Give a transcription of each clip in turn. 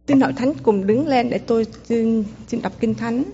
Xin hội thánh cùng đứng lên để tôi xin đọc kinh thánh.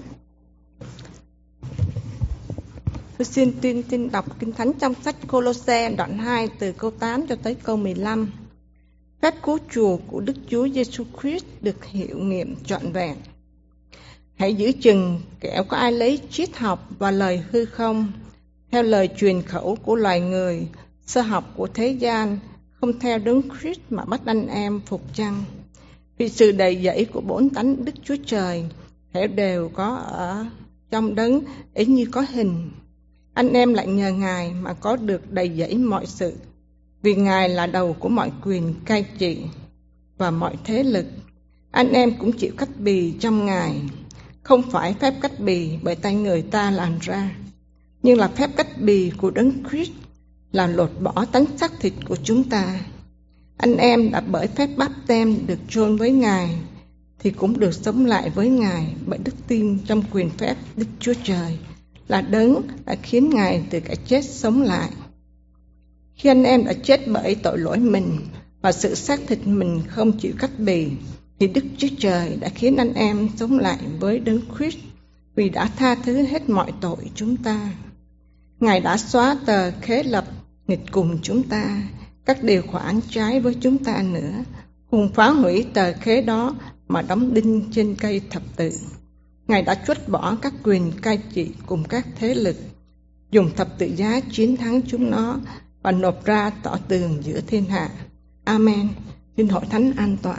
Tôi xin đọc kinh thánh trong sách Cô-lô-se đoạn 2 từ câu 8 cho tới câu 15. Phép cứu chuộc của Đức Chúa Giêsu Christ được hiệu nghiệm trọn vẹn. Hãy giữ chừng kẻo có ai lấy triết học và lời hư không, theo lời truyền khẩu của loài người, sơ học của thế gian, không theo Đấng Christ mà bắt anh em phục chăng. Vì sự đầy dẫy của bốn tánh Đức Chúa Trời hễ đều có ở trong Đấng ấy như có hình. Anh em lại nhờ Ngài mà có được đầy dẫy mọi sự, vì Ngài là đầu của mọi quyền cai trị và mọi thế lực. Anh em cũng chịu cách bì trong Ngài, không phải phép cách bì bởi tay người ta làm ra, nhưng là phép cách bì của Đấng Christ làm lột bỏ tánh xác thịt của chúng ta. Anh em đã bởi phép báp têm được chôn với Ngài, thì cũng được sống lại với Ngài bởi đức tin trong quyền phép Đức Chúa Trời, là Đấng đã khiến Ngài từ cái chết sống lại. Khi anh em đã chết bởi tội lỗi mình và sự xác thịt mình không chịu cách bì, thì Đức Chúa Trời đã khiến anh em sống lại với Đấng Christ, vì đã tha thứ hết mọi tội chúng ta. Ngài đã xóa tờ khế lập nghịch cùng chúng ta, các điều khoản trái với chúng ta nữa, cùng phá hủy tờ khế đó mà đóng đinh trên cây thập tự. Ngài đã truất bỏ các quyền cai trị cùng các thế lực, dùng thập tự giá chiến thắng chúng nó và nộp ra tỏ tường giữa thiên hạ. Amen. Xin hội thánh an tọa.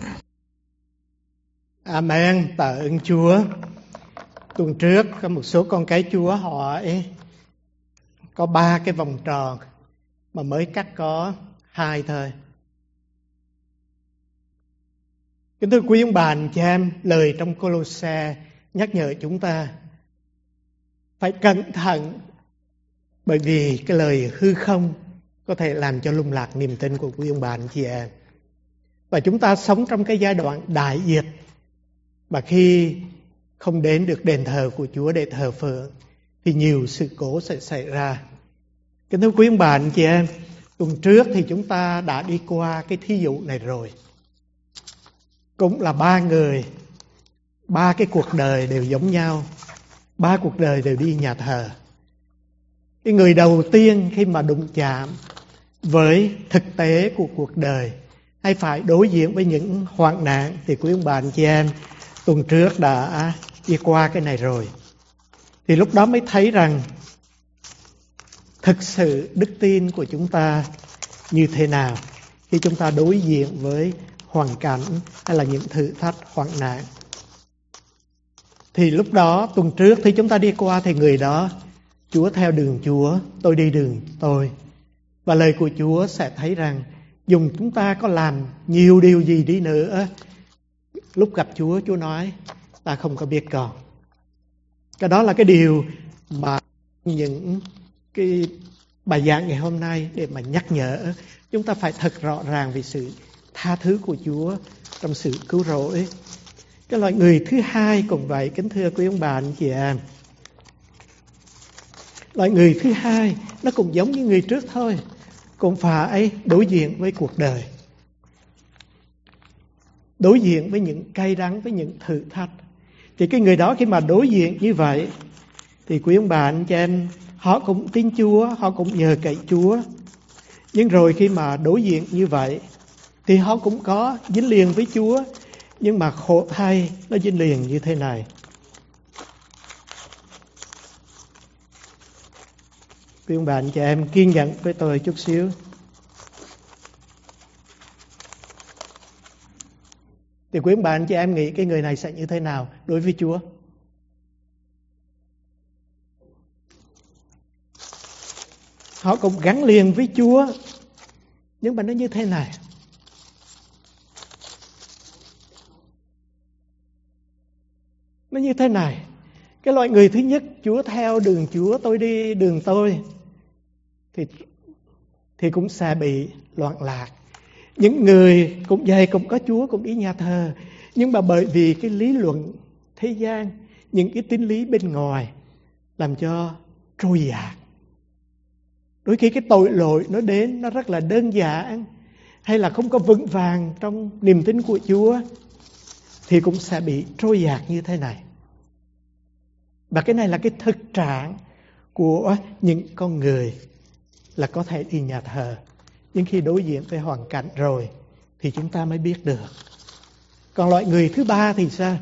Amen. Tạ ơn Chúa. Tuần trước có một số con cái Chúa hỏi có 3 cái vòng tròn mà mới cắt có 2 thôi. Kính thưa quý ông bà anh chị em, lời trong Cô-lô-se nhắc nhở chúng ta phải cẩn thận, bởi vì cái lời hư không có thể làm cho lung lạc niềm tin của quý ông bà anh chị em. Và chúng ta sống trong cái giai đoạn đại dịch, mà khi không đến được đền thờ của Chúa để thờ phượng thì nhiều sự cố sẽ xảy ra. Kính thưa quý ông bà anh chị em, tuần trước thì chúng ta đã đi qua cái thí dụ này rồi. Cũng là 3 người, 3 cái cuộc đời đều giống nhau, 3 cuộc đời đều đi nhà thờ. Cái người đầu tiên khi mà đụng chạm với thực tế của cuộc đời, hay phải đối diện với những hoạn nạn, thì quý ông bà anh chị em tuần trước đã đi qua cái này rồi. Thì lúc đó mới thấy rằng thực sự đức tin của chúng ta như thế nào khi chúng ta đối diện với hoàn cảnh hay là những thử thách hoạn nạn. Thì lúc đó tuần trước thì chúng ta đi qua thì người đó, Chúa theo đường Chúa, tôi đi đường tôi. Và lời của Chúa sẽ thấy rằng dùng chúng ta có làm nhiều điều gì đi nữa, lúc gặp Chúa, Chúa nói ta không có biết còn. Cái đó là cái điều mà những cái bài giảng ngày hôm nay để mà nhắc nhở chúng ta phải thật rõ ràng về sự tha thứ của Chúa trong sự cứu rỗi. Cái loại người thứ hai cũng vậy, kính thưa quý ông bà anh chị em. Loại người thứ hai nó cũng giống như người trước thôi, cũng phải đối diện với cuộc đời, đối diện với những cay đắng, với những thử thách. Thì cái người đó khi mà đối diện như vậy thì quý ông bà anh chị em, họ cũng tin Chúa, họ cũng nhờ cậy Chúa. Nhưng rồi khi mà đối diện như vậy thì họ cũng có dính liền với Chúa. Nhưng mà khổ thay, nó dính liền như thế này. Quý ông bà anh chị em kiên nhẫn với tôi chút xíu. Thì quý ông bà anh chị em nghĩ cái người này sẽ như thế nào đối với Chúa? Họ cũng gắn liền với Chúa, nhưng mà nó như thế này. Nó như thế này. Cái loại người thứ nhất, Chúa theo đường Chúa, tôi đi đường tôi, thì cũng sẽ bị loạn lạc. Những người cũng vậy, cũng có Chúa, cũng đi nhà thờ, nhưng mà bởi vì cái lý luận thế gian, những cái tín lý bên ngoài làm cho trôi dạt. Đôi khi cái tội lỗi nó đến, nó rất là đơn giản, hay là không có vững vàng trong niềm tin của Chúa, thì cũng sẽ bị trôi dạt như thế này. Và cái này là cái thực trạng của những con người là có thể đi nhà thờ, nhưng khi đối diện với hoàn cảnh rồi thì chúng ta mới biết được. Còn loại người thứ ba thì sao?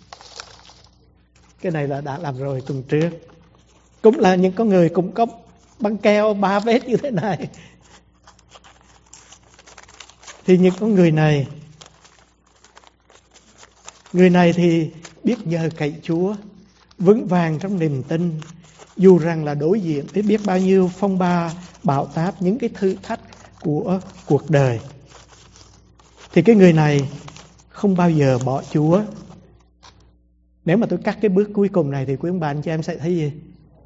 Cái này là đã làm rồi tuần trước. Cũng là những con người cũng có băng keo 3 vết như thế này. Thì những con người này thì biết nhờ cậy Chúa, vững vàng trong niềm tin, dù rằng là đối diện với biết bao nhiêu phong ba, bão táp, những cái thử thách của cuộc đời. Thì cái người này không bao giờ bỏ Chúa. Nếu mà tôi cắt cái bước cuối cùng này thì quý ông bà anh chị em sẽ thấy gì?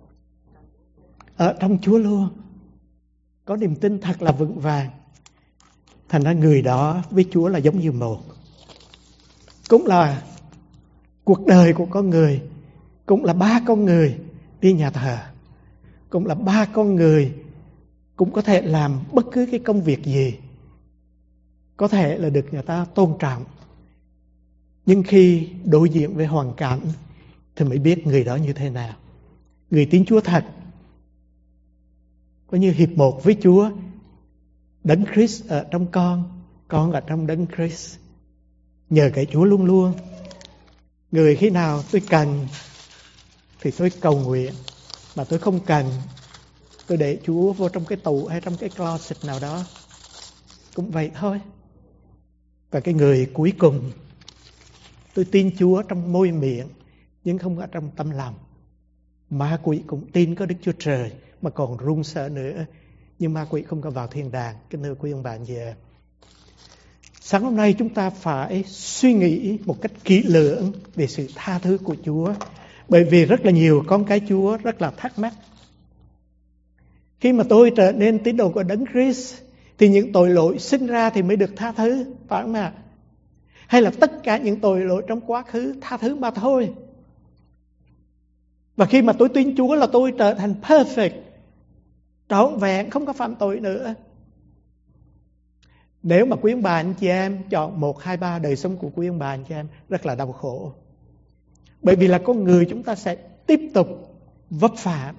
Ở trong Chúa luôn, có niềm tin thật là vững vàng. Thành ra người đó với Chúa là giống như một. Cũng là cuộc đời của con người, cũng là 3 con người đi nhà thờ, cũng là 3 con người cũng có thể làm bất cứ cái công việc gì, có thể là được người ta tôn trọng. Nhưng khi đối diện với hoàn cảnh thì mới biết người đó như thế nào. Người tín Chúa thật có như hiệp một với Chúa. Đấng Christ ở trong con ở trong Đấng Christ. Nhờ cậy Chúa luôn luôn. Người khi nào tôi cần thì tôi cầu nguyện, mà tôi không cần tôi để Chúa vô trong cái tủ hay trong cái closet nào đó. Cũng vậy thôi. Và cái người cuối cùng, tôi tin Chúa trong môi miệng nhưng không ở trong tâm lòng. Ma quỷ cũng tin có Đức Chúa Trời mà còn run sợ nữa, nhưng ma quỷ không có vào thiên đàng. Kính thưa quý ông bà anh chị em, sáng hôm nay chúng ta phải suy nghĩ một cách kỹ lưỡng về sự tha thứ của Chúa. Bởi vì rất là nhiều con cái Chúa rất là thắc mắc, khi mà tôi trở nên tín đồ của Đấng Christ thì những tội lỗi sinh ra thì mới được tha thứ, phải không ạ? Hay là tất cả những tội lỗi trong quá khứ tha thứ mà thôi? Và khi mà tôi tin Chúa là tôi trở thành perfect, trọn vẹn, không có phạm tội nữa. Nếu mà quý ông bà anh chị em chọn 1, 2, 3, đời sống của quý ông bà anh chị em rất là đau khổ. Bởi vì là con người chúng ta sẽ tiếp tục vấp phạm.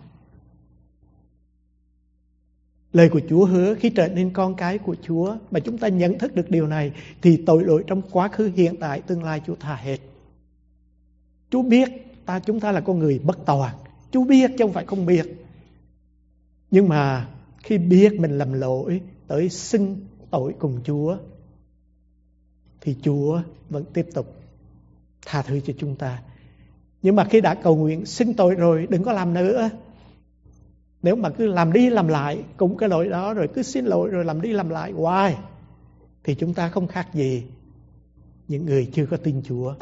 Lời của Chúa hứa khi trở nên con cái của Chúa mà chúng ta nhận thức được điều này thì tội lỗi trong quá khứ, hiện tại, tương lai Chúa tha hết. Chúa biết chúng ta là con người bất toàn. Chúa biết chứ không phải không biết. Nhưng mà khi biết mình lầm lỗi tới xưng tội cùng Chúa thì Chúa vẫn tiếp tục tha thứ cho chúng ta. Nhưng mà khi đã cầu nguyện xưng tội rồi, đừng có làm nữa. Nếu mà cứ làm đi làm lại cùng cái lỗi đó, rồi cứ xin lỗi rồi làm đi làm lại hoài, thì chúng ta không khác gì những người chưa có tin Chúa.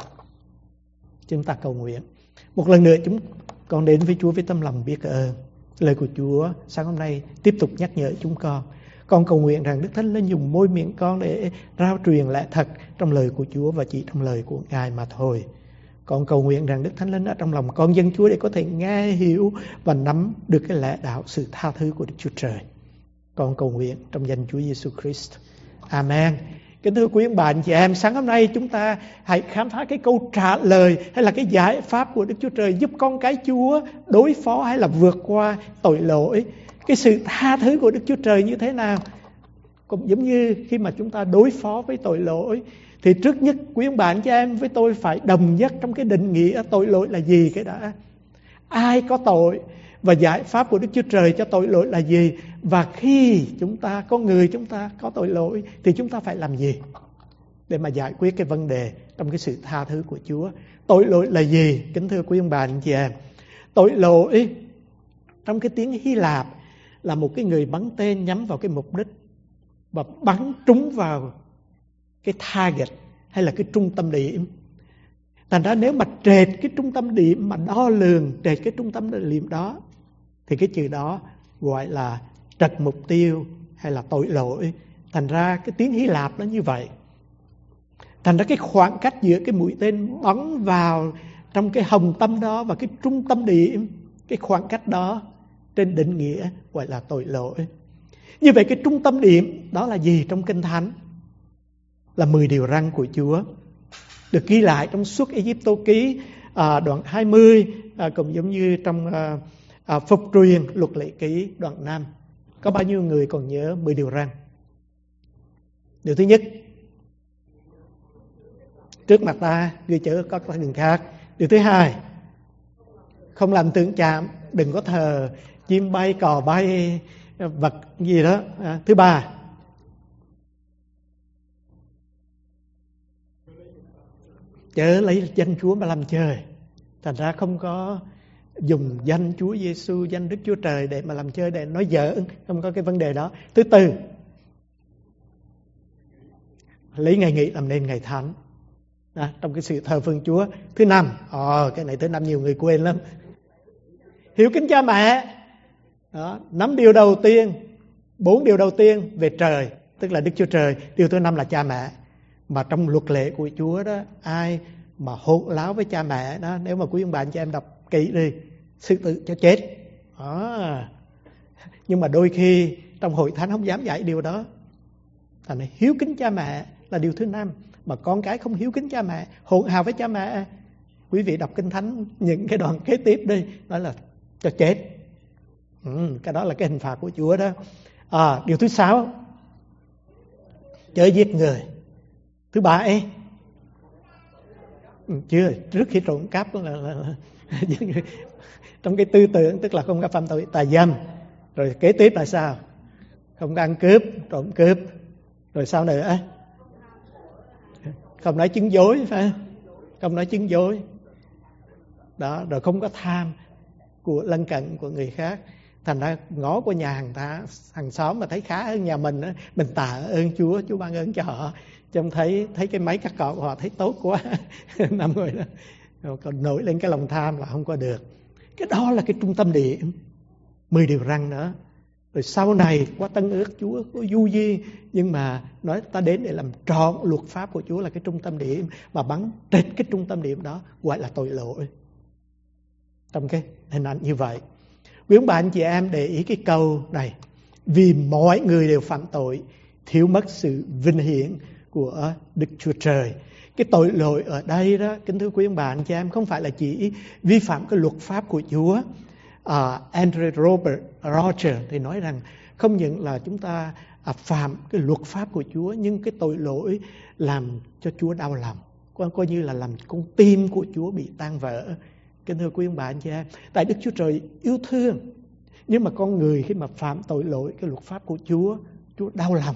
Chúng ta cầu nguyện một lần nữa, chúng con đến với Chúa với tâm lòng biết ơn. Lời của Chúa sáng hôm nay tiếp tục nhắc nhở chúng con. Con cầu nguyện rằng Đức Thánh Linh dùng môi miệng con để rao truyền lẽ thật trong lời của Chúa và chỉ trong lời của Ngài mà thôi. Con cầu nguyện rằng Đức Thánh Linh ở trong lòng con dân Chúa để có thể nghe, hiểu và nắm được cái lẽ đạo sự tha thứ của Đức Chúa Trời. Con cầu nguyện trong danh Chúa Giêsu Christ. Amen. Kính thưa quý ông bà anh chị em, sáng hôm nay chúng ta hãy khám phá cái câu trả lời hay là cái giải pháp của Đức Chúa Trời giúp con cái Chúa đối phó hay là vượt qua tội lỗi. Cái sự tha thứ của Đức Chúa Trời như thế nào? Cũng giống như khi mà chúng ta đối phó với tội lỗi thì trước nhất quý ông bà anh chị em với tôi phải đồng nhất trong cái định nghĩa tội lỗi là gì cái đã. Ai có tội và giải pháp của Đức Chúa Trời cho tội lỗi là gì? Và khi chúng ta, con người chúng ta có tội lỗi thì chúng ta phải làm gì để mà giải quyết cái vấn đề trong cái sự tha thứ của Chúa? Tội lỗi là gì? Kính thưa quý ông bà anh chị em, tội lỗi trong cái tiếng Hy Lạp là một cái người bắn tên nhắm vào cái mục đích và bắn trúng vào cái target hay là cái trung tâm điểm. Thành ra nếu mà trệt cái trung tâm điểm mà đo lường trệt cái trung tâm điểm đó thì cái chữ đó gọi là trật mục tiêu hay là tội lỗi. Thành ra cái tiếng Hy Lạp nó như vậy. Thành ra cái khoảng cách giữa cái mũi tên bắn vào trong cái hồng tâm đó và cái trung tâm điểm, cái khoảng cách đó trên định nghĩa gọi là tội lỗi. Như vậy cái trung tâm điểm đó là gì trong Kinh Thánh? Là 10 điều răn của Chúa. được ghi lại trong Xuất Ai-cập ký đoạn 20, cũng giống như trong Phục truyền Luật Lệ Ký đoạn 5. Có bao nhiêu người còn nhớ 10 điều răn? Điều thứ nhất, trước mặt ta ngươi chớ có thần khác. Điều thứ hai, không làm tượng chạm, đừng có thờ chim bay, cò bay, vật gì đó. Thứ ba, chớ lấy danh Chúa mà làm chơi. Thành ra không có dùng danh Chúa Giêsu, danh Đức Chúa Trời để mà làm chơi, để nói giỡn, không có cái vấn đề đó. Thứ tư, lấy ngày nghỉ làm nên ngày thánh trong cái sự thờ phượng Chúa. Thứ năm, cái này thứ năm nhiều người quên lắm, hiếu kính cha mẹ. Đó, 5 điều đầu tiên, 4 điều đầu tiên về trời, tức là Đức Chúa Trời. Điều thứ 5 là cha mẹ. Mà trong luật lệ của Chúa đó, ai mà hỗn láo với cha mẹ đó, nếu mà quý ông bà anh chị em đọc kỹ đi, xử tử cho chết. Nhưng mà đôi khi trong hội thánh không dám dạy điều đó. Thành ra hiếu kính cha mẹ là điều thứ 5. Mà con cái không hiếu kính cha mẹ, hỗn hào với cha mẹ, quý vị đọc Kinh Thánh những cái đoạn kế tiếp đi, nói là cho chết. Cái đó là cái hình phạt của Chúa đó. Điều thứ 6, chớ giết người. Thứ 7, chưa, trước khi trộm cắp là trong cái tư tưởng, tức là không có phạm tội tà dâm. Rồi kế tiếp là sao? Không có ăn cướp, trộm cướp. Rồi sao nữa? Không nói chứng dối, phải không? Không nói chứng dối. Đó, rồi không có tham của lân cận của người khác. Thành ra ngó qua nhà hàng xóm mà thấy khá hơn nhà mình, mình tạ ơn Chúa, Chúa ban ơn cho họ. Trông thấy cái máy cắt cỏ của họ thấy tốt quá, nằm ngồi đó, còn nổi lên cái lòng tham là không có được. Cái đó là cái trung tâm điểm. 10 điều răn nữa. Rồi sau này qua Tân Ước Chúa có du di, nhưng mà nói ta đến để làm trọn luật pháp của Chúa là cái trung tâm điểm, mà bắn trệt cái trung tâm điểm đó gọi là tội lỗi. Trong cái hình ảnh như vậy, quý ông bà anh chị em để ý cái câu này: vì mọi người đều phạm tội, thiếu mất sự vinh hiển của Đức Chúa Trời. Cái tội lỗi ở đây đó, kính thưa quý ông bà anh chị em, không phải là chỉ vi phạm cái luật pháp của Chúa. Andrew Roger thì nói rằng không những là chúng ta phạm cái luật pháp của Chúa, nhưng cái tội lỗi làm cho Chúa đau lòng, coi như là làm con tim của Chúa bị tan vỡ. Kính thưa quý ông bà anh chị em, tại Đức Chúa Trời yêu thương, nhưng mà con người khi mà phạm tội lỗi cái luật pháp của Chúa, Chúa đau lòng.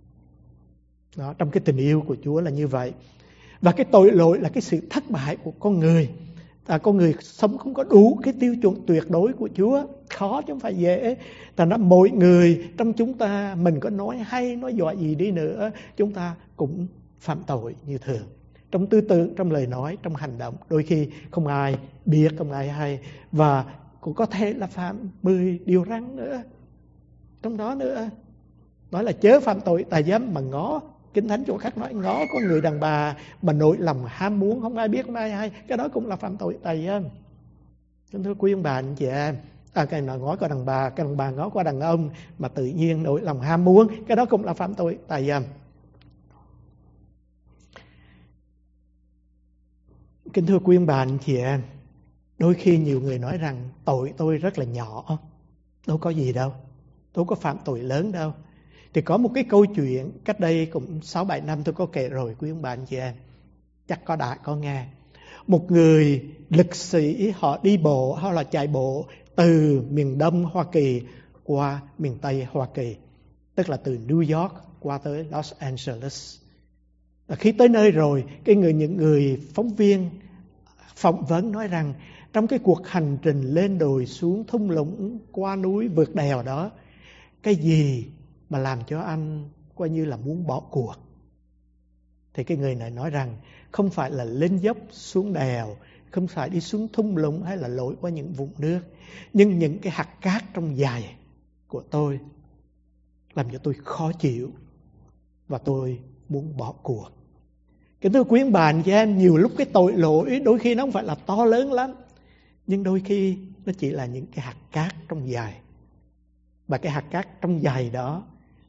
Đó, trong cái tình yêu của Chúa là như vậy. Và cái tội lỗi là cái sự thất bại của con người. Con người sống không có đủ cái tiêu chuẩn tuyệt đối của Chúa, khó chứ không phải dễ. Thành ra mỗi người trong chúng ta, mình có nói hay nói giỏi gì đi nữa, chúng ta cũng phạm tội như thường. Trong tư tưởng, trong lời nói, trong hành động, đôi khi không ai biết, không ai hay. Và cũng có thể là phạm 10 điều răn nữa. Trong đó nữa, nói là chớ phạm tội tà dâm, mà ngó. Kinh Thánh chỗ khác nói ngó có người đàn bà mà nội lòng ham muốn, không ai biết, không ai hay. Cái đó cũng là phạm tội tà dâm. Kính thưa quý ông bà anh chị em, cái nào ngó qua đàn bà, cái đàn bà ngó qua đàn ông mà tự nhiên nội lòng ham muốn, cái đó cũng là phạm tội tà dâm. Kính thưa quý ông bà anh chị em, đôi khi nhiều người nói rằng tội tôi rất là nhỏ, đâu có gì đâu, đâu có phạm tội lớn đâu. Thì có một cái câu chuyện cách đây cũng 6-7 năm tôi có kể rồi quý ông bà anh chị em, chắc đã có nghe. Một người lực sĩ họ đi bộ hay là chạy bộ từ miền Đông Hoa Kỳ qua miền Tây Hoa Kỳ, tức là từ New York qua tới Los Angeles. Khi tới nơi rồi, những người phóng viên phỏng vấn nói rằng trong cái cuộc hành trình lên đồi xuống thung lũng, qua núi vượt đèo đó, cái gì mà làm cho anh coi như là muốn bỏ cuộc? Thì cái người này nói rằng không phải là lên dốc xuống đèo, không phải đi xuống thung lũng hay là lội qua những vũng nước, nhưng những cái hạt cát trong giày của tôi làm cho tôi khó chịu và tôi muốn bỏ cuộc. Kính thưa quý ông bà anh chị em, nhiều lúc cái tội lỗi đôi khi nó không phải là to lớn lắm, nhưng đôi khi nó chỉ là những cái hạt cát trong giày. Và cái hạt cát trong giày đó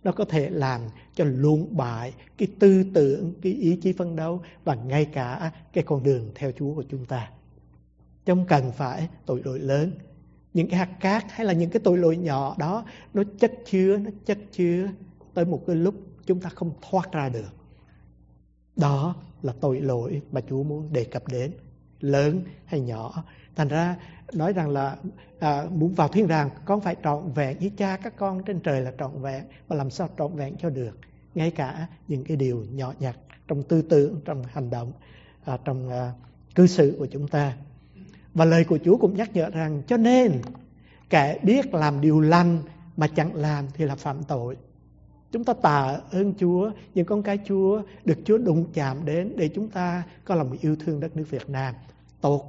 nó có thể làm cho luồn bại cái tư tưởng, cái ý chí phấn đấu và ngay cả cái con đường theo Chúa của chúng ta. Không cần phải tội lỗi lớn. Những cái hạt cát hay là những cái tội lỗi nhỏ đó nó chất chứa tới một cái lúc chúng ta không thoát ra được. Đó là tội lỗi mà Chúa muốn đề cập đến, lớn hay nhỏ. Thành ra nói rằng là muốn vào thiên đàng con phải trọn vẹn với Cha các con trên trời là trọn vẹn. Mà làm sao trọn vẹn cho được? Ngay cả những cái điều nhỏ nhặt trong tư tưởng, trong hành động, trong cư xử của chúng ta. Và lời của Chúa cũng nhắc nhở rằng cho nên kẻ biết làm điều lành mà chẳng làm thì là phạm tội. Chúng ta tạ ơn Chúa, những con cái Chúa được Chúa đụng chạm đến để chúng ta có lòng yêu thương đất nước Việt Nam tốt.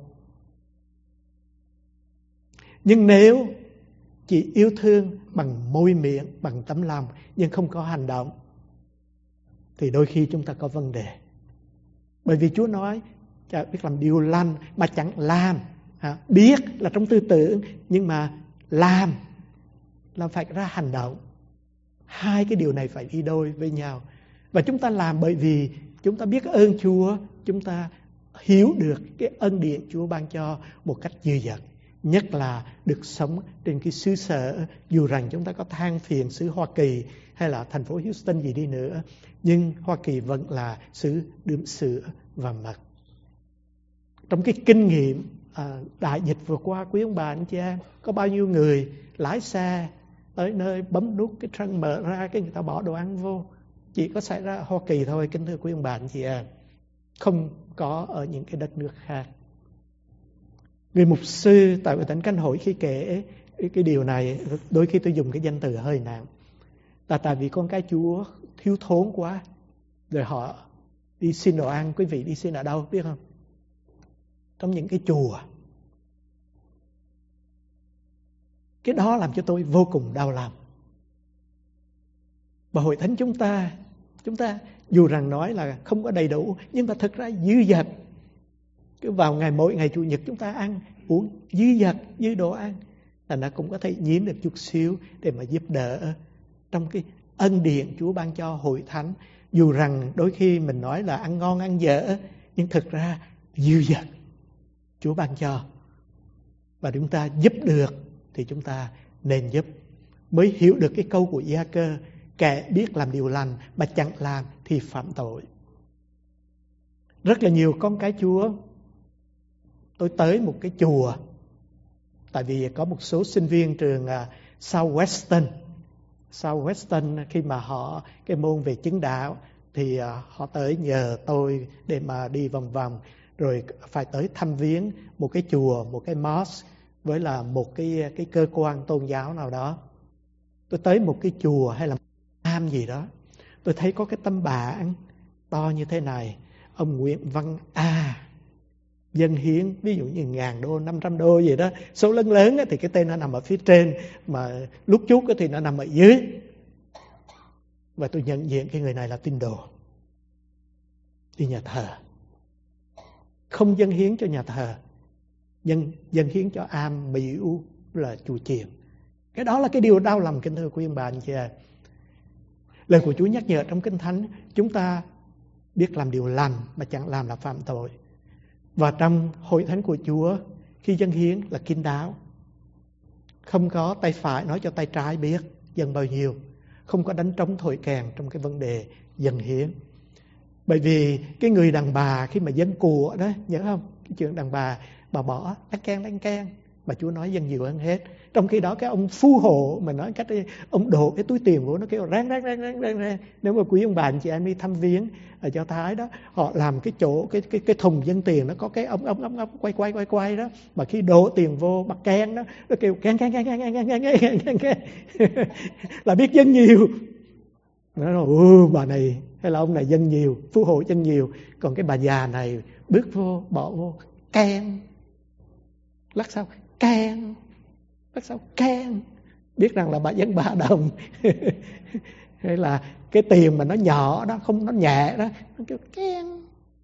Nhưng nếu chỉ yêu thương bằng môi miệng, bằng tấm lòng nhưng không có hành động thì đôi khi chúng ta có vấn đề. Bởi vì Chúa nói biết làm điều lành mà chẳng làm. Biết là trong tư tưởng nhưng mà làm là phải ra hành động. Hai cái điều này phải đi đôi với nhau. Và chúng ta làm bởi vì chúng ta biết ơn Chúa, chúng ta hiểu được cái ân điển Chúa ban cho một cách dư dật. Nhất là được sống trên cái xứ sở, dù rằng chúng ta có than phiền xứ Hoa Kỳ hay là thành phố Houston gì đi nữa, nhưng Hoa Kỳ vẫn là xứ đượm sữa và mật. Trong cái kinh nghiệm đại dịch vừa qua, quý ông bà anh chị em, có bao nhiêu người lái xe tới nơi bấm nút cái trunk mở ra cái người ta bỏ đồ ăn vô. Chỉ có xảy ra Hoa Kỳ thôi, kính thưa quý ông bà anh chị em, không có ở những cái đất nước khác. Người mục sư tại Thánh Canh Hội khi kể cái điều này, đôi khi tôi dùng cái danh từ hơi nặng, là tại vì con cái Chúa thiếu thốn quá, rồi họ đi xin đồ ăn. Quý vị đi xin ở đâu biết không? Trong những cái chùa. Cái đó làm cho tôi vô cùng đau lòng. Và hội thánh chúng ta dù rằng nói là không có đầy đủ, nhưng mà thực ra dư dật. Cứ vào mỗi ngày Chủ nhật chúng ta ăn uống dư dật, dư đồ ăn, là nó cũng có thể nhiễm được chút xíu để mà giúp đỡ trong cái ân điển Chúa ban cho hội thánh. Dù rằng đôi khi mình nói là ăn ngon ăn dở, nhưng thực ra dư dật Chúa ban cho. Và chúng ta giúp được thì chúng ta nên giúp. Mới hiểu được cái câu của Gia-cơ, kẻ biết làm điều lành mà chẳng làm thì phạm tội. Rất là nhiều con cái Chúa, tôi tới một cái chùa, tại vì có một số sinh viên trường Southwestern khi mà họ cái môn về chứng đạo thì họ tới nhờ tôi để mà đi vòng vòng, rồi phải tới thăm viếng một cái chùa, một cái mosque với là một cái cơ quan tôn giáo nào đó. Tôi tới một cái chùa hay là am gì đó, tôi thấy có cái tấm bảng to như thế này: ông Nguyễn Văn A dâng hiến, ví dụ như 1.000 đô, 500 đô gì đó. Số lớn lớn thì cái tên nó nằm ở phía trên, mà lúc chút thì nó nằm ở dưới. Và tôi nhận diện cái người này là tín đồ, đi nhà thờ. Không dâng hiến cho nhà thờ, dâng hiến cho am miễu là chùa chiền. Cái đó là cái điều đau lòng, kính thưa quý ông bà anh chị em. Lời của Chúa nhắc nhở trong Kinh Thánh, chúng ta biết làm điều lành mà chẳng làm là phạm tội. Và trong hội thánh của Chúa, khi dâng hiến là kín đáo. Không có tay phải nói cho tay trái biết dâng bao nhiêu. Không có đánh trống thổi kèn trong cái vấn đề dâng hiến. Bởi vì cái người đàn bà khi mà dâng của đó, nhớ không? Cái chuyện đàn bà bỏ đánh keng, mà Chúa nói dâng nhiều hơn hết. Trong khi đó cái ông phú hộ mà nói cách ông đổ cái túi tiền vô, nó kêu rang. Nếu mà quý ông bà anh chị em đi thăm viếng ở Do Thái đó, họ làm cái chỗ cái thùng dâng tiền nó có cái ống quay đó, mà khi đổ tiền vô bắt keng đó, nó kêu keng là biết dâng nhiều. Nó nói bà này hay là ông này dâng nhiều, phú hộ dâng nhiều, còn cái bà già này bước vô bỏ vô keng, lắc sao keng, biết rằng là bà dâng 3 đồng. Hay là cái tiền mà nó nhỏ đó, không, nó nhẹ đó, nó kêu keng.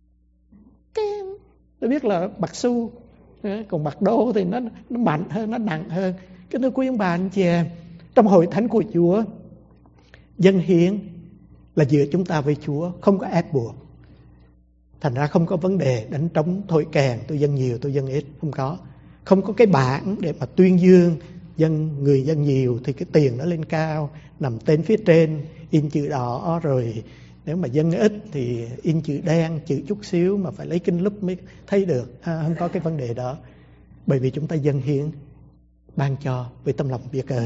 Tôi biết là bạc xu, còn bạc đô thì nó mạnh hơn, nó nặng hơn. Kính thưa quý ông bà anh chị em, trong hội thánh của Chúa, Dâng hiến là giữa chúng ta với Chúa, không có ép buộc. Thành ra không có vấn đề đánh trống thổi kèn, tôi dâng nhiều, tôi dâng ít, không có. Không có cái bảng để mà tuyên dương, người dâng nhiều thì cái tiền nó lên cao, nằm tên phía trên, in chữ đỏ, rồi nếu mà dâng ít thì in chữ đen, chữ chút xíu mà phải lấy kính lúp mới thấy được. Không có cái vấn đề đó. Bởi vì chúng ta dâng hiến, ban cho với tâm lòng biết ơn.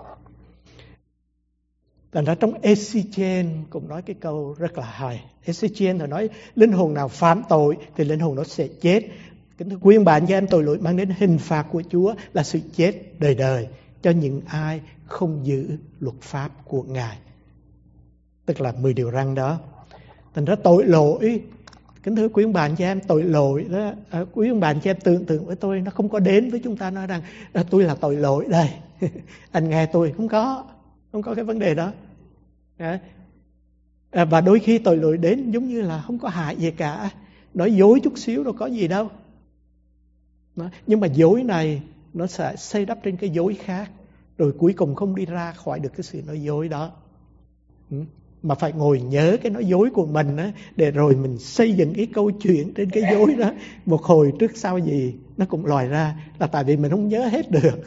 Thành ra trong Ezechiel cũng nói cái câu rất là hay. Ezechiel thì nói linh hồn nào phạm tội thì linh hồn nó sẽ chết. Kính thưa quý ông bà anh chị em, tội lỗi mang đến hình phạt của Chúa là sự chết đời đời cho những ai không giữ luật pháp của Ngài. Tức là 10 điều răn đó. Thành ra tội lỗi, kính thưa quý ông bà anh chị em, tội lỗi đó, quý ông bà anh chị em tưởng tượng với tôi, nó không có đến với chúng ta nói rằng tôi là tội lỗi đây. Anh nghe tôi, không có cái vấn đề đó. Và đôi khi tội lỗi đến giống như là không có hại gì cả, nói dối chút xíu đâu có gì đâu. Nhưng mà dối này nó sẽ xây đắp trên cái dối khác, rồi cuối cùng không đi ra khỏi được cái sự nói dối đó. Mà phải ngồi nhớ cái nói dối của mình á, để rồi mình xây dựng cái câu chuyện trên cái dối đó. Một hồi trước sau gì nó cũng lòi ra, là tại vì mình không nhớ hết được.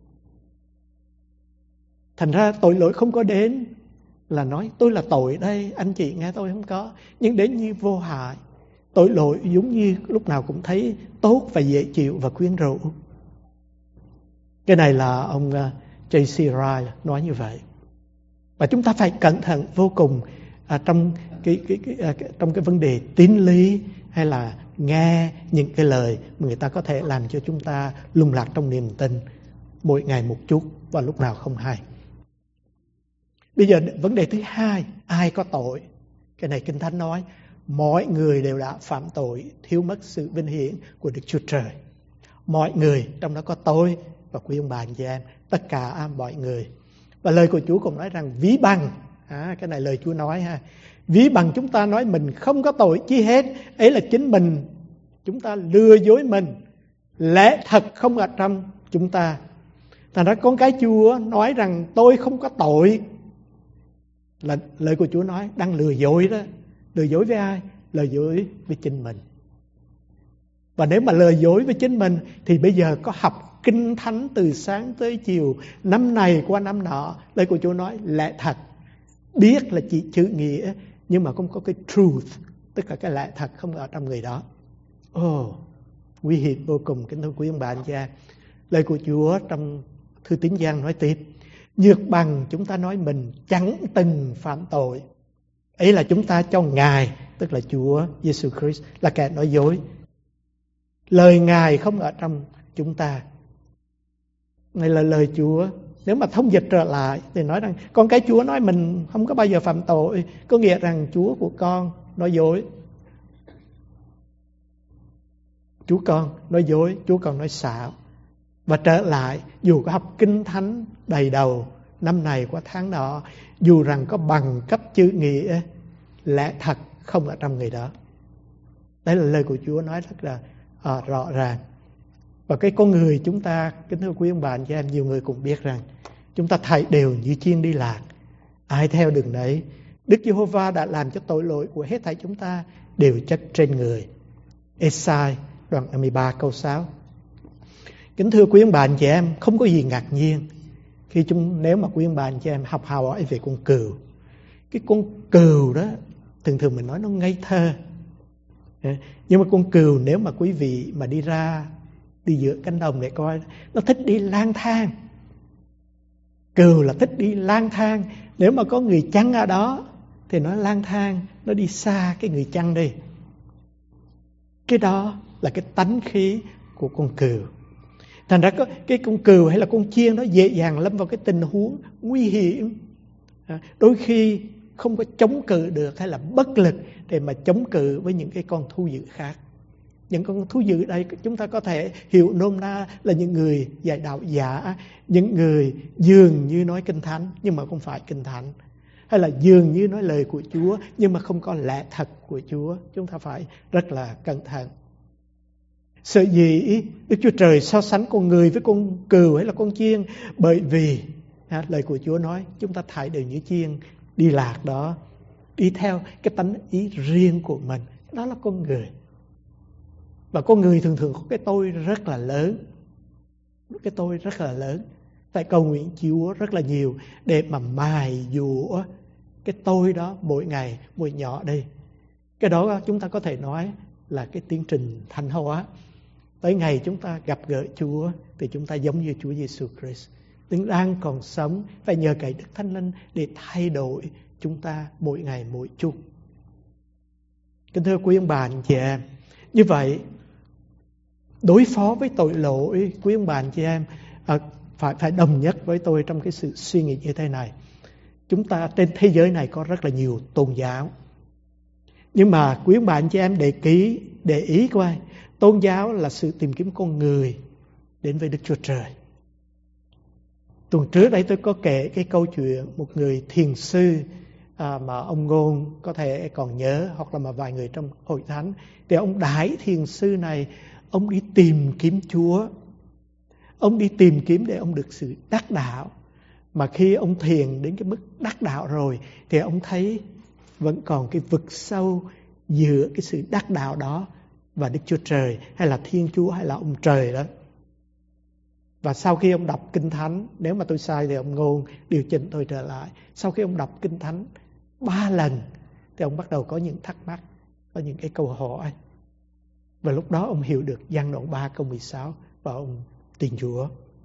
Thành ra tội lỗi không có đến là nói tôi là tội đây, anh chị nghe tôi, không có. Nhưng đến như vô hại. Tội lỗi giống như lúc nào cũng thấy tốt và dễ chịu và quyến rũ. Cái này là ông J.C. Ryle nói như vậy. Và chúng ta phải cẩn thận vô cùng trong cái vấn đề tín lý, hay là nghe những cái lời mà người ta có thể làm cho chúng ta lung lạc trong niềm tin mỗi ngày một chút và lúc nào không hay. Bây giờ vấn đề thứ hai, ai có tội? Cái này Kinh Thánh nói mọi người đều đã phạm tội, thiếu mất sự vinh hiển của Đức Chúa Trời. Mọi người, trong đó có tôi và quý ông bà anh chị em, tất cả mọi người. Và lời của Chúa cũng nói rằng ví bằng, cái này lời Chúa nói ha, ví bằng chúng ta nói mình không có tội chi hết, ấy là chính mình, chúng ta lừa dối mình, lẽ thật không ở trong chúng ta. Thành ra con cái Chúa nói rằng tôi không có tội, là lời của Chúa nói đang lừa dối đó. Lừa dối với ai? Lừa dối với chính mình. Và nếu mà lừa dối với chính mình thì bây giờ có học Kinh Thánh từ sáng tới chiều, năm này qua năm nọ, lời của Chúa nói lẽ thật, biết là chỉ chữ nghĩa nhưng mà không có cái truth, tức là cái lẽ thật không ở trong người đó. Nguy hiểm vô cùng, kính thưa quý ông bà anh chị em. Lời của Chúa trong thư Tín Giăng nói tiếp, nhược bằng chúng ta nói mình chẳng từng phạm tội, ấy là chúng ta cho Ngài, tức là Chúa Giêsu Christ, là kẻ nói dối. Lời Ngài không ở trong chúng ta. Này là lời Chúa. Nếu mà thông dịch trở lại thì nói rằng con cái Chúa nói mình không có bao giờ phạm tội, có nghĩa rằng Chúa của con nói dối. Chúa con nói dối, Chúa con nói xạo. Và trở lại, dù có học Kinh Thánh đầy đầu năm này qua tháng nọ, dù rằng có bằng cấp chữ nghĩa, lẽ thật không ở trong người đó. Đấy là lời của Chúa nói rất là rõ ràng. Và cái con người chúng ta, kính thưa quý ông bà anh chị em, nhiều người cũng biết rằng chúng ta thảy đều như chiên đi lạc, ai theo đường đấy. Đức Giê-hô-va đã làm cho tội lỗi của hết thảy chúng ta đều chất trên người. Ê-sai đoạn 13 câu 6. Kính thưa quý ông bà anh chị em, không có gì ngạc nhiên khi nếu mà quý ông bà anh chị em học hỏi về con cừu. Cái con cừu đó thường thường mình nói nó ngây thơ, nhưng mà con cừu nếu mà quý vị mà đi giữa cánh đồng để coi, nó thích đi lang thang. Cừu là thích đi lang thang. Nếu mà có người chăn ở đó thì nó lang thang, nó đi xa cái người chăn đi. Cái đó là cái tánh khí của con cừu. Thành ra cái con cừu hay là con chiên nó dễ dàng lâm vào cái tình huống nguy hiểm. Đôi khi không có chống cự được, hay là bất lực để mà chống cự với những cái con thú dữ khác. Những con thú dữ đây chúng ta có thể hiểu nôm na là những người dạy đạo giả, những người dường như nói Kinh Thánh nhưng mà không phải Kinh Thánh, hay là dường như nói lời của Chúa nhưng mà không có lẽ thật của Chúa. Chúng ta phải rất là cẩn thận. Sở dĩ Đức Chúa Trời so sánh con người với con cừu hay là con chiên, bởi vì lời của Chúa nói chúng ta thảy đều như chiên đi lạc đó, đi theo cái tánh ý riêng của mình. Đó là con người. Và con người thường thường có cái tôi rất là lớn. Cái tôi rất là lớn. Phải cầu nguyện Chúa rất là nhiều để mà mài dũa cái tôi đó mỗi ngày, mỗi nhỏ đi. Cái đó chúng ta có thể nói là cái tiến trình thánh hóa. Tới ngày chúng ta gặp gỡ Chúa thì chúng ta giống như Chúa Giêsu Christ. Đấng đang còn sống, phải nhờ cậy Đức Thánh Linh để thay đổi chúng ta mỗi ngày mỗi chút. Kính thưa quý ông bà anh chị em, như vậy đối phó với tội lỗi, quý ông bà anh chị em phải đồng nhất với tôi trong cái sự suy nghĩ như thế này. Chúng ta trên thế giới này có rất là nhiều tôn giáo, nhưng mà quý ông bà anh chị em để ý coi, tôn giáo là sự tìm kiếm con người đến với Đức Chúa Trời. Tuần trước đây tôi có kể cái câu chuyện một người thiền sư mà ông Ngôn có thể còn nhớ, hoặc là mà vài người trong hội thánh. Thì ông đại thiền sư này, ông đi tìm kiếm Chúa. Ông đi tìm kiếm để ông được sự đắc đạo. Mà khi ông thiền đến cái mức đắc đạo rồi thì ông thấy vẫn còn cái vực sâu giữa cái sự đắc đạo đó và Đức Chúa Trời, hay là Thiên Chúa, hay là ông Trời đó. Và sau khi ông đọc Kinh Thánh, nếu mà tôi sai thì ông Ngôn điều chỉnh tôi trở lại. Sau khi ông đọc Kinh Thánh 3 lần thì ông bắt đầu có những thắc mắc, có những cái câu hỏi. Và lúc đó ông hiểu được Giăng đoạn 3 câu 16 và ông tin Chúa.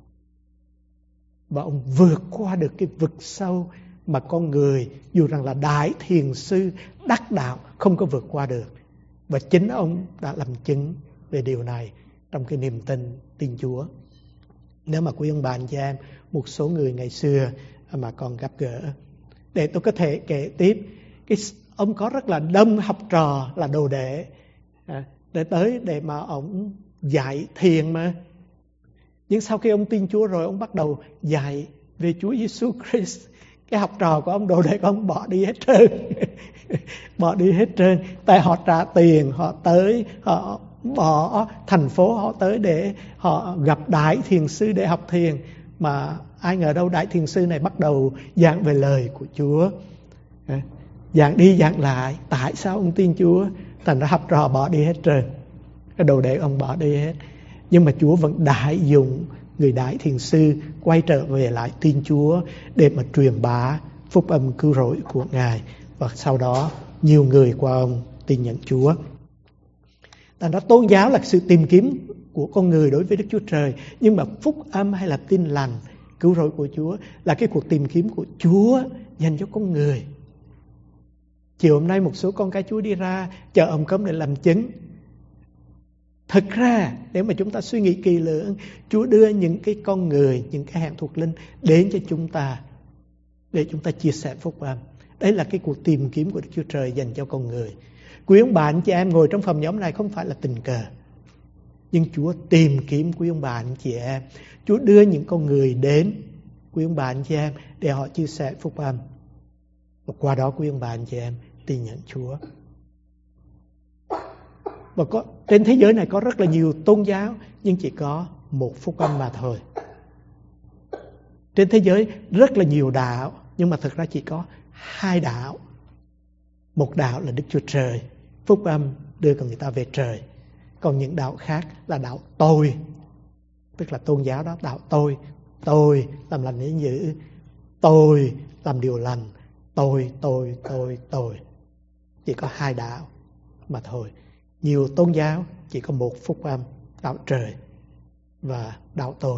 Và ông vượt qua được cái vực sâu mà con người dù rằng là đại thiền sư đắc đạo không có vượt qua được. Và chính ông đã làm chứng về điều này trong cái niềm tin Chúa. Nếu mà quý ông bà anh chị em, một số người ngày xưa mà còn gặp gỡ, để tôi có thể kể tiếp, ông có rất là đông học trò là đồ đệ để tới để mà ông dạy thiền mà. Nhưng sau khi ông tin Chúa rồi, ông bắt đầu dạy về Chúa Giêsu Christ. Cái học trò của ông, đồ đệ của ông bỏ đi hết trơn. Bỏ đi hết trơn. Tại họ trả tiền, họ tới, họ bỏ thành phố họ tới để họ gặp đại thiền sư để học thiền. Mà ai ngờ đâu đại thiền sư này bắt đầu giảng về lời của Chúa. Giảng đi giảng lại, tại sao ông tin Chúa? Thành ra học trò bỏ đi hết trơn. Cái đồ đệ ông bỏ đi hết. Nhưng mà Chúa vẫn đại dụng người đại thiền sư quay trở về lại tin Chúa để mà truyền bá phúc âm cứu rỗi của Ngài. Và sau đó nhiều người qua ông tin nhận Chúa. Thành ra tôn giáo là sự tìm kiếm của con người đối với Đức Chúa Trời. Nhưng mà phúc âm hay là tin lành cứu rỗi của Chúa là cái cuộc tìm kiếm của Chúa dành cho con người. Chiều hôm nay một số con cái Chúa đi ra chợ Hồng Kông để làm chứng. Thực ra nếu mà chúng ta suy nghĩ kỳ lưỡng, Chúa đưa những cái con người, những cái hạng thuộc linh đến cho chúng ta để chúng ta chia sẻ phúc âm. Đấy là cái cuộc tìm kiếm của Đức Chúa Trời dành cho con người. Quý ông bà anh chị em ngồi trong phòng nhóm này không phải là tình cờ, nhưng Chúa tìm kiếm quý ông bà anh chị em. Chúa đưa những con người đến quý ông bà anh chị em để họ chia sẻ phúc âm. Và qua đó quý ông bà anh chị em tin nhận Chúa. Và trên thế giới này có rất là nhiều tôn giáo, nhưng chỉ có một phúc âm mà thôi. Trên thế giới rất là nhiều đạo, nhưng mà thực ra chỉ có 2 đạo. Một đạo là Đức Chúa Trời, phúc âm đưa con người ta về trời. Còn những đạo khác là đạo tôi, tức là tôn giáo đó, đạo tôi làm lành để giữ, tôi làm điều lành, tôi. Chỉ có 2 đạo mà thôi. Nhiều tôn giáo chỉ có một phúc âm, đạo trời và đạo tôi.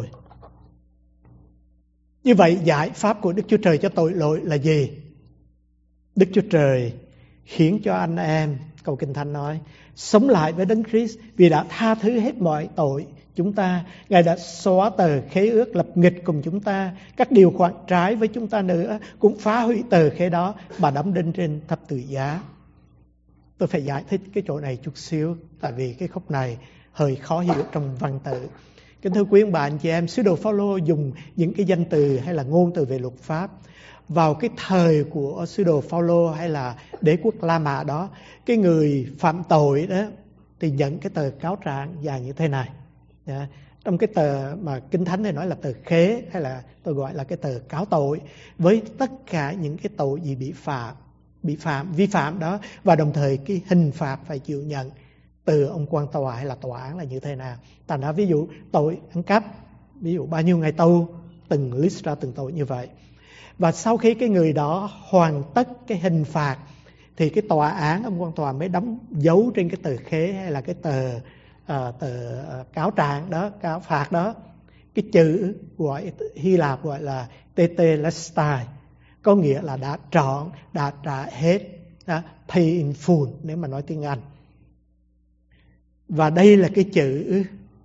Như vậy giải pháp của Đức Chúa Trời cho tội lỗi là gì? Đức Chúa Trời khiến cho anh em, câu Kinh Thánh nói, sống lại với Đấng Christ vì đã tha thứ hết mọi tội chúng ta. Ngài đã xóa tờ khế ước lập nghịch cùng chúng ta, các điều khoản trái với chúng ta nữa cũng phá hủy tờ khế đó mà đóng đinh trên thập tự giá. Tôi phải giải thích cái chỗ này chút xíu, tại vì cái khúc này hơi khó hiểu trong văn tự. Kính thưa quý ông bà anh chị em, sứ đồ Phao-lô dùng những cái danh từ hay là ngôn từ về luật pháp. Vào cái thời của sứ đồ Phao-lô hay là đế quốc La Mã đó, cái người phạm tội đó thì nhận cái tờ cáo trạng dài như thế này. trong cái tờ mà Kinh Thánh thì nói là tờ khế, hay là tôi gọi là cái tờ cáo tội, với tất cả những cái tội gì vi phạm đó, và đồng thời cái hình phạt phải chịu nhận từ ông quan tòa hay là tòa án là như thế nào. Thành ra ví dụ tội ăn cắp, ví dụ bao nhiêu ngày tù, từng list ra từng tội như vậy. Và sau khi cái người đó hoàn tất cái hình phạt thì cái tòa án, ông quan tòa mới đóng dấu trên cái tờ khế hay là cái tờ cáo trạng đó, cáo phạt đó, cái chữ gọi Hy Lạp gọi là tetelestai, có nghĩa là đã trọn, đã trả hết, pay in full nếu mà nói tiếng Anh. Và đây là cái chữ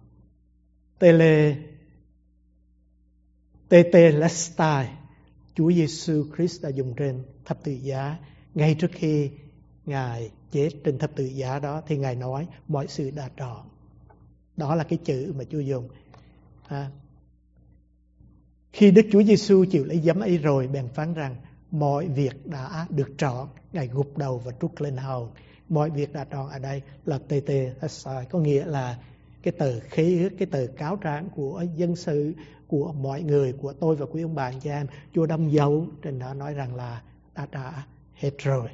tetelestai Chúa Giêsu Christ đã dùng trên thập tự giá. Ngay trước khi Ngài chết trên thập tự giá đó thì Ngài nói mọi sự đã trọn. Đó là cái chữ mà Chúa dùng. Khi Đức Chúa Giêsu chịu lấy giấm ấy rồi, bèn phán rằng mọi việc đã được trọn. Ngài gục đầu và trút lên hầu. Mọi việc đã trọn ở đây là tetelestai, có nghĩa là cái tờ khế ước, cái tờ cáo trạng của dân sự, của mọi người, của tôi và quý ông bà anh chị em. Chúa đóng dấu trên đó nói rằng là đã trả hết rồi.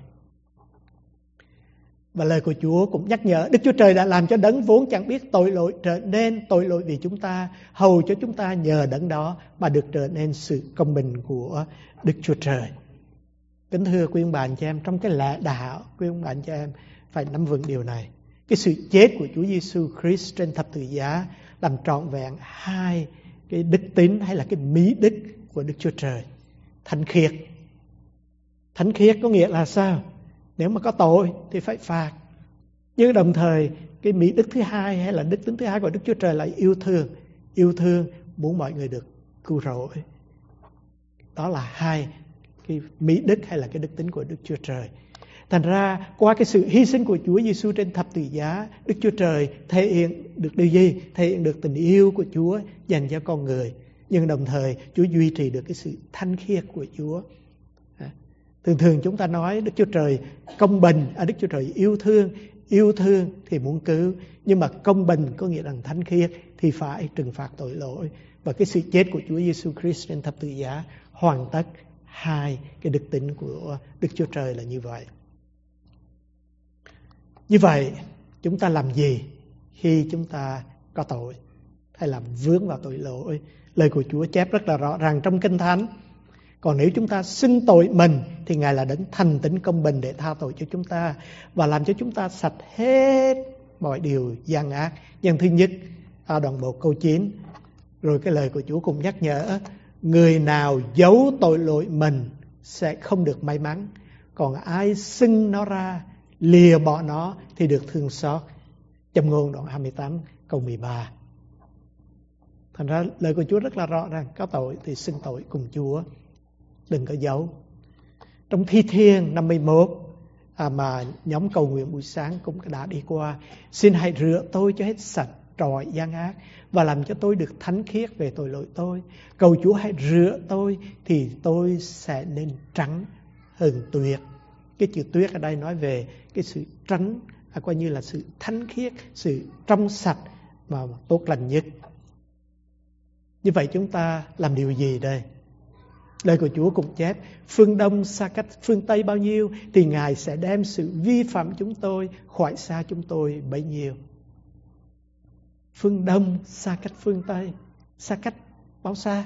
Và lời của Chúa cũng nhắc nhở Đức Chúa Trời đã làm cho đấng vốn chẳng biết tội lỗi trở nên tội lỗi vì chúng ta, hầu cho chúng ta nhờ đấng đó mà được trở nên sự công bình của Đức Chúa Trời. Kính thưa quý ông bà anh chị em, trong cái lẽ đạo, quý ông bà anh chị em phải nắm vững điều này. Cái sự chết của Chúa Giêsu Christ trên thập tự giá làm trọn vẹn hai cái đức tính hay là cái mỹ đức của Đức Chúa Trời. Thánh khiết. Thánh khiết có nghĩa là sao? Nếu mà có tội thì phải phạt. Nhưng đồng thời cái mỹ đức thứ hai hay là đức tính thứ hai của Đức Chúa Trời là yêu thương. Yêu thương muốn mọi người được cứu rỗi. Đó là hai cái mỹ đức hay là cái đức tính của Đức Chúa Trời. Thành ra qua cái sự hy sinh của Chúa Giêsu trên thập tự giá, Đức Chúa Trời thể hiện được điều gì? Thể hiện được tình yêu của Chúa dành cho con người. Nhưng đồng thời Chúa duy trì được cái sự thanh khiết của Chúa. Thường chúng ta nói Đức Chúa Trời công bình, Đức Chúa Trời yêu thương thì muốn cứu. Nhưng mà công bình có nghĩa rằng thánh khiết thì phải trừng phạt tội lỗi. Và cái sự chết của Chúa Giêsu Christ trên thập tự giá hoàn tất hai cái đức tính của Đức Chúa Trời là như vậy. Như vậy, chúng ta làm gì khi chúng ta có tội hay làm vướng vào tội lỗi? Lời của Chúa chép rất là rõ ràng trong Kinh Thánh. Còn nếu chúng ta xưng tội mình thì Ngài là đấng thành tín công bình để tha tội cho chúng ta và làm cho chúng ta sạch hết mọi điều gian ác. Nhân thứ nhất, đoạn 1 câu 9. Rồi cái lời của Chúa cũng nhắc nhở, người nào giấu tội lỗi mình sẽ không được may mắn, còn ai xưng nó ra, lìa bỏ nó thì được thương xót. Châm ngôn đoạn 28 câu 13. Thành ra lời của Chúa rất là rõ ràng, có tội thì xưng tội cùng Chúa, đừng có giấu. Trong Thi Thiên 51 mà nhóm cầu nguyện buổi sáng cũng đã đi qua, xin hãy rửa tôi cho hết sạch trọi gian ác và làm cho tôi được thánh khiết về tội lỗi tôi. Cầu Chúa hãy rửa tôi thì tôi sẽ nên trắng hơn tuyết. Cái chữ tuyết ở đây nói về cái sự trắng, coi như là sự thánh khiết, sự trong sạch mà tốt lành nhất. Như vậy chúng ta làm điều gì đây? Lời của Chúa cũng chép, phương Đông xa cách phương Tây bao nhiêu thì Ngài sẽ đem sự vi phạm chúng tôi khỏi xa chúng tôi bấy nhiêu. Phương Đông xa cách phương Tây, xa cách bao xa?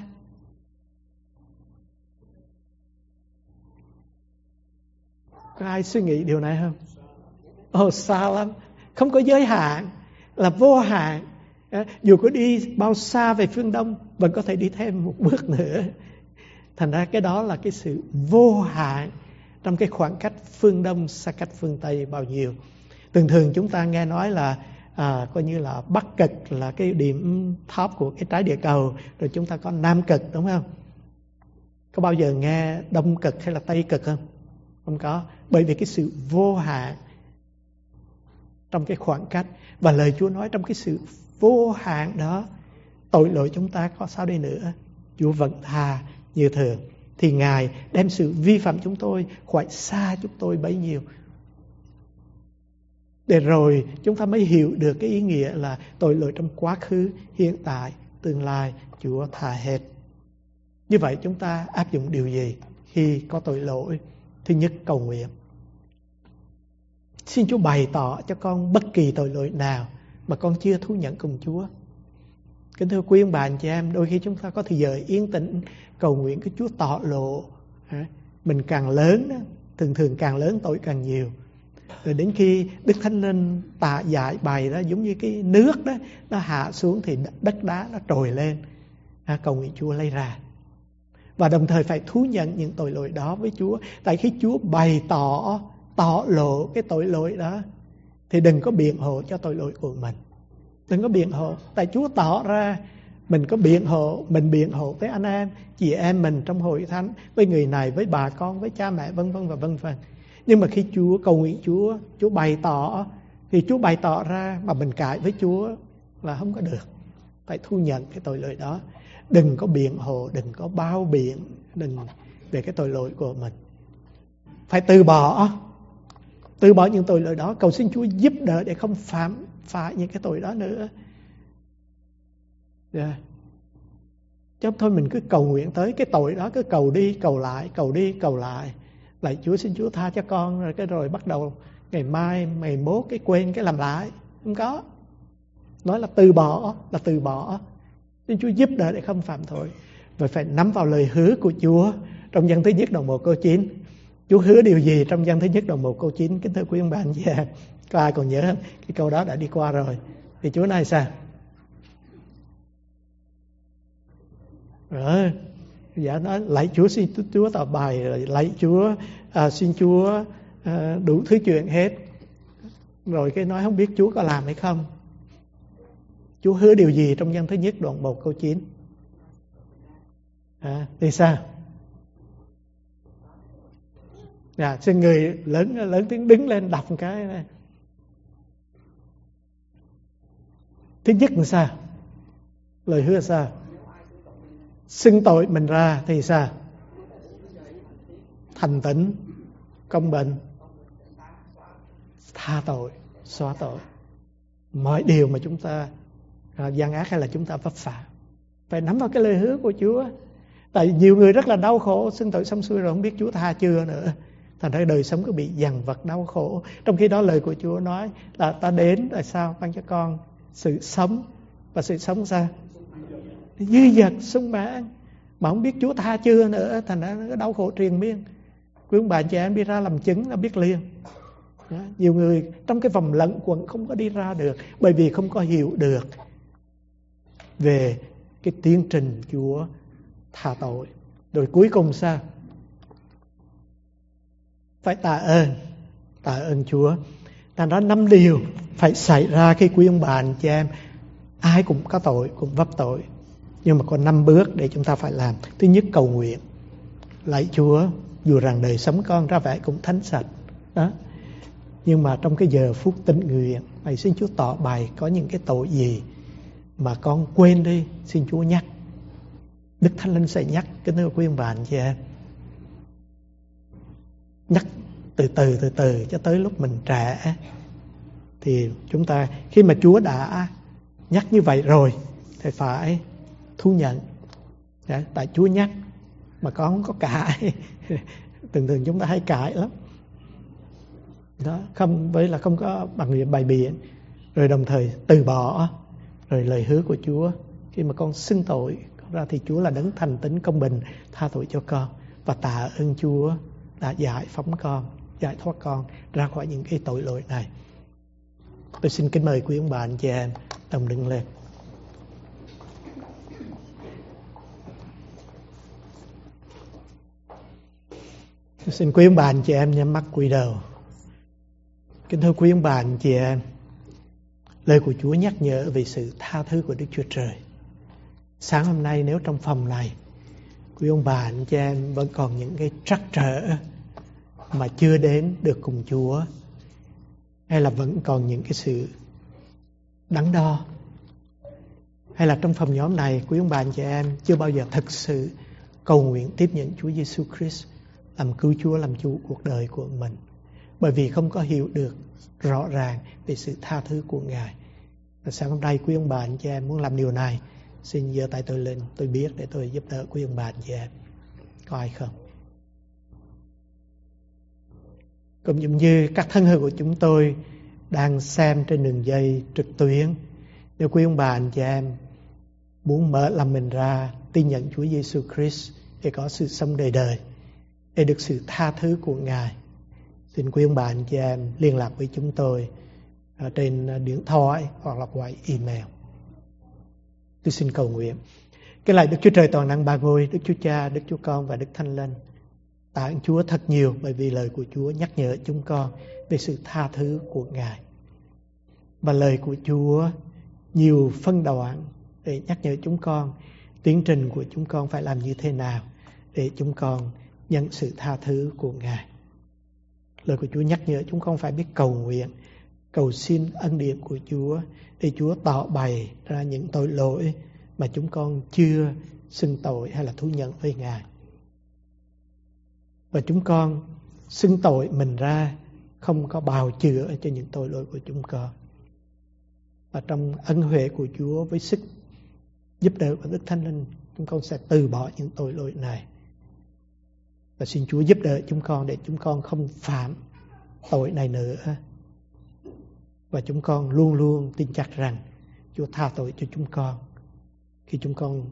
Có ai suy nghĩ điều này không? Xa lắm, không có giới hạn, là vô hạn. Dù có đi bao xa về phương Đông vẫn có thể đi thêm một bước nữa. Thành ra cái đó là cái sự vô hạn trong cái khoảng cách phương Đông xa cách phương Tây bao nhiêu. Thường chúng ta nghe nói là coi như là Bắc Cực là cái điểm top của cái trái địa cầu, rồi chúng ta có Nam Cực, đúng không? Có bao giờ nghe Đông Cực hay là Tây Cực không? Không có. Bởi vì cái sự vô hạn trong cái khoảng cách. Và lời Chúa nói trong cái sự vô hạn đó, tội lỗi chúng ta có sao đi nữa, Chúa vẫn tha như thường. Thì Ngài đem sự vi phạm chúng tôi khỏi xa chúng tôi bấy nhiêu. Để rồi chúng ta mới hiểu được cái ý nghĩa là tội lỗi trong quá khứ, hiện tại, tương lai Chúa tha hết. Như vậy chúng ta áp dụng điều gì khi có tội lỗi? Thứ nhất, cầu nguyện. Xin Chúa bày tỏ cho con bất kỳ tội lỗi nào mà con chưa thú nhận cùng Chúa. Kính thưa quý ông bà anh chị em, đôi khi chúng ta có thời giờ yên tĩnh cầu nguyện cái Chúa tỏ lộ. Mình càng lớn, thường càng lớn tội càng nhiều. Rồi đến khi Đức Thánh Linh tạ dạy bày đó, giống như cái nước đó, nó hạ xuống thì đất đá nó trồi lên. Cầu nguyện Chúa lấy ra. Và đồng thời phải thú nhận những tội lỗi đó với Chúa. Tại khi Chúa bày tỏ lộ cái tội lỗi đó, thì đừng có biện hộ cho tội lỗi của mình. Đừng có biện hộ. Tại Chúa tỏ ra, mình có biện hộ, mình biện hộ với anh em, chị em mình trong hội thánh, với người này, với bà con, với cha mẹ, vân vân và vân vân. Nhưng mà khi Chúa cầu nguyện Chúa bày tỏ, thì Chúa bày tỏ ra mà mình cãi với Chúa là không có được. Phải thu nhận cái tội lỗi đó. Đừng có biện hộ, đừng có bao biện về cái tội lỗi của mình. Phải từ bỏ những tội lỗi đó. Cầu xin Chúa giúp đỡ để không phạm phải những cái tội đó nữa. Chứ thôi mình cứ cầu nguyện tới cái tội đó, cứ cầu đi cầu lại. Lại Chúa, xin Chúa tha cho con, rồi bắt đầu ngày mai, ngày mốt cái quên cái làm lại. Không có. Nói là từ bỏ. Xin Chúa giúp đỡ để không phạm tội. Và phải nắm vào lời hứa của Chúa trong Dân thứ nhất đoạn 1 câu 9. Chúa hứa điều gì trong Dân thứ nhất đoạn 1 câu 9? Kính thưa quý ông bà anh chị em, có ai còn nhớ không? Cái câu đó đã đi qua rồi. Thì Chúa nói sao? Rồi, dạ nói lạy Chúa, xin Chúa tỏ bài, rồi lạy Chúa, xin Chúa đủ thứ chuyện hết. Rồi cái nói không biết Chúa có làm hay không. Chúa hứa điều gì trong Dân thứ nhất đoạn 1 câu 9? Thì sao? Xin người lớn tiếng đứng lên đọc một cái này. Thứ nhất là sao? Lời hứa sao? Xưng tội mình ra thì sao? Thành tín, công bình, tha tội, xóa tội. Mọi điều mà chúng ta gian ác hay là chúng ta vấp phạm, phải nắm vào cái lời hứa của Chúa. Tại nhiều người rất là đau khổ, xưng tội xong xuôi rồi không biết Chúa tha chưa nữa. Thành ra đời sống cứ bị dằn vặt đau khổ. Trong khi đó lời của Chúa nói là ta đến là sao? Ban cho con sự sống. Và sự sống sao? Dư dật, sung mãn. Mà không biết Chúa tha chưa nữa. Thành ra nó đau khổ triền miên. Quý ông bà chị em đi ra làm chứng là biết liền. Nhiều người trong cái vòng lẩn quẩn không có đi ra được. Bởi vì không có hiểu được về cái tiến trình Chúa tha tội. Rồi cuối cùng sao? Phải tạ ơn Chúa. Thành ra 5 điều phải xảy ra khi quý ông bà anh chị em. Ai cũng có tội, cũng vấp tội. Nhưng mà có 5 bước để chúng ta phải làm. Thứ nhất, cầu nguyện. Lạy Chúa, dù rằng đời sống con ra vẻ cũng thánh sạch đó, nhưng mà trong cái giờ phút tĩnh nguyện, này xin Chúa tỏ bày có những cái tội gì mà con quên đi, xin Chúa nhắc. Đức Thánh Linh sẽ nhắc. Kính thưa quý ông bà anh chị em, nhắc từ từ cho tới lúc mình trẻ. Thì chúng ta khi mà Chúa đã nhắc như vậy rồi thì phải thú nhận. Tại Chúa nhắc mà con không có cãi. Thường chúng ta hay cãi lắm đó, không có bằng việc bày biện. Rồi đồng thời từ bỏ. Rồi lời hứa của Chúa, khi mà con xưng tội ra thì Chúa là đấng thành tín công bình tha tội cho con. Và tạ ơn Chúa đã giải phóng con, giải thoát con ra khỏi những cái tội lỗi này. Tôi xin kính mời quý ông bà anh chị em đồng đứng lên. Tôi xin quý ông bà anh chị em nhắm mắt cúi đầu. Kính thưa quý ông bà anh chị em, lời của Chúa nhắc nhở về sự tha thứ của Đức Chúa Trời. Sáng hôm nay nếu trong phòng này quý ông bà anh chị em vẫn còn những cái trắc trở mà chưa đến được cùng Chúa, hay là vẫn còn những cái sự đắn đo, hay là trong phòng nhóm này quý ông bà anh chị em chưa bao giờ thực sự cầu nguyện tiếp nhận Chúa Giêsu Christ làm cứu Chúa, làm chủ cuộc đời của mình, bởi vì không có hiểu được rõ ràng về sự tha thứ của Ngài. Và sáng hôm nay quý ông bà anh chị em muốn làm điều này, xin giơ tay tôi lên, tôi biết để tôi giúp đỡ quý ông bà anh chị em. Có ai không? Cũng giống như các thân hữu của chúng tôi đang xem trên đường dây trực tuyến, nếu quý ông bà anh chị em muốn mở lòng mình ra tin nhận Chúa Giêsu Christ để có sự sống đời đời, để được sự tha thứ của Ngài, xin quý ông bà anh chị em liên lạc với chúng tôi ở trên điện thoại hoặc là qua email. Tôi xin cầu nguyện. Cái lạy Đức Chúa Trời toàn năng ba ngôi, Đức Chúa Cha, Đức Chúa Con và Đức Thánh Linh, tạ ơn Chúa thật nhiều bởi vì lời của Chúa nhắc nhở chúng con về sự tha thứ của Ngài. Và lời của Chúa nhiều phân đoạn để nhắc nhở chúng con tiến trình của chúng con phải làm như thế nào để chúng con nhận sự tha thứ của Ngài. Lời của Chúa nhắc nhở chúng con phải biết cầu nguyện, cầu xin ân điển của Chúa để Chúa tỏ bày ra những tội lỗi mà chúng con chưa xưng tội hay là thú nhận với Ngài. Và chúng con xưng tội mình ra, không có bào chữa cho những tội lỗi của chúng con. Và trong ân huệ của Chúa với sức giúp đỡ của Đức Thánh Linh, chúng con sẽ từ bỏ những tội lỗi này. Và xin Chúa giúp đỡ chúng con để chúng con không phạm tội này nữa. Và chúng con luôn luôn tin chắc rằng Chúa tha tội cho chúng con khi chúng con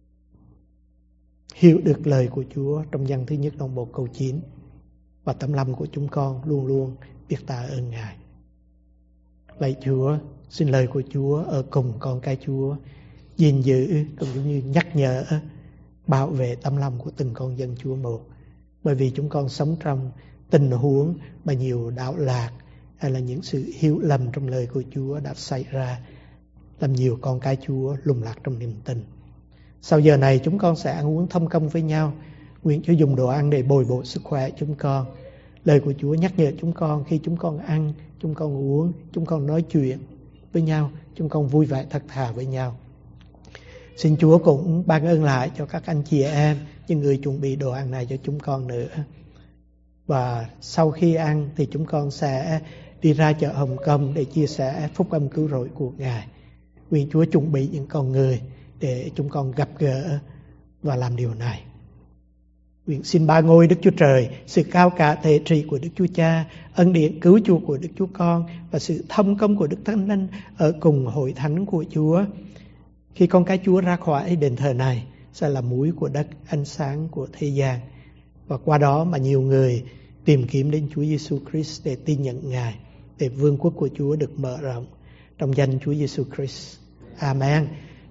hiểu được lời của Chúa trong Giăng thứ nhất đoạn 1 câu 9. Và tấm lòng của chúng con luôn luôn biết tạ ơn Ngài. Lạy Chúa, xin lời của Chúa ở cùng con cái Chúa, gìn giữ cũng như nhắc nhở, bảo vệ tấm lòng của từng con dân Chúa một. Bởi vì chúng con sống trong tình huống mà nhiều đảo lạc hay là những sự hiểu lầm trong lời của Chúa đã xảy ra, làm nhiều con cái Chúa lùng lạc trong niềm tin. Sau giờ này chúng con sẽ ăn uống thông công với nhau. Nguyện Chúa dùng đồ ăn để bồi bổ sức khỏe chúng con. Lời của Chúa nhắc nhở chúng con khi chúng con ăn, chúng con uống, chúng con nói chuyện với nhau, chúng con vui vẻ thật thà với nhau. Xin Chúa cũng ban ơn lại cho các anh chị em, những người chuẩn bị đồ ăn này cho chúng con nữa. Và sau khi ăn thì chúng con sẽ đi ra chợ Hồng Kông để chia sẻ phúc âm cứu rỗi của Ngài. Nguyện Chúa chuẩn bị những con người để chúng con gặp gỡ và làm điều này. Nguyện xin ba ngôi Đức Chúa Trời, sự cao cả thể trị của Đức Chúa Cha, ân điển cứu chuộc của Đức Chúa Con và sự thông công của Đức Thánh Linh ở cùng hội thánh của Chúa. Khi con cái Chúa ra khỏi đền thờ này sẽ là muối của đất, ánh sáng của thế gian. Và qua đó mà nhiều người tìm kiếm đến Chúa Giêsu Christ để tin nhận Ngài, để vương quốc của Chúa được mở rộng. Trong danh Chúa Giêsu Christ. Amen.